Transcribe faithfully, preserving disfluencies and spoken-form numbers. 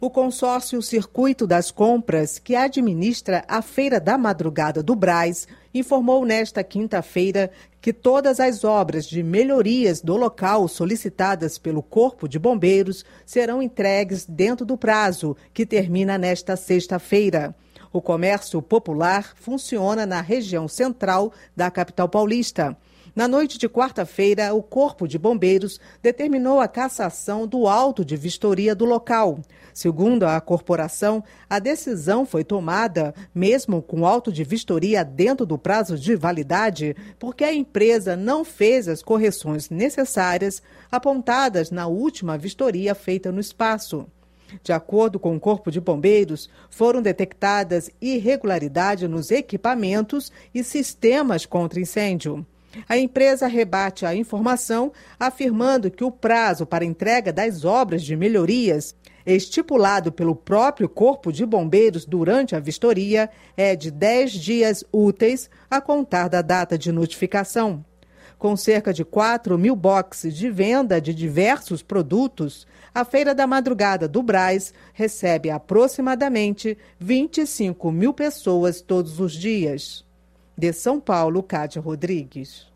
O consórcio Circuito das Compras, que administra a Feira da Madrugada do Brás, informou nesta quinta-feira que todas as obras de melhorias do local solicitadas pelo Corpo de Bombeiros serão entregues dentro do prazo, que termina nesta sexta-feira. O comércio popular funciona na região central da capital paulista. Na noite de quarta-feira, o Corpo de Bombeiros determinou a cassação do auto de vistoria do local. Segundo a corporação, a decisão foi tomada, mesmo com auto de vistoria dentro do prazo de validade, porque a empresa não fez as correções necessárias apontadas na última vistoria feita no espaço. De acordo com o Corpo de Bombeiros, foram detectadas irregularidades nos equipamentos e sistemas contra incêndio. A empresa rebate a informação, afirmando que o prazo para entrega das obras de melhorias, estipulado pelo próprio Corpo de Bombeiros durante a vistoria, é de dez dias úteis a contar da data de notificação. Com cerca de quatro mil boxes de venda de diversos produtos, a Feira da Madrugada do Brás recebe aproximadamente vinte e cinco mil pessoas todos os dias. De São Paulo, Cátia Rodrigues.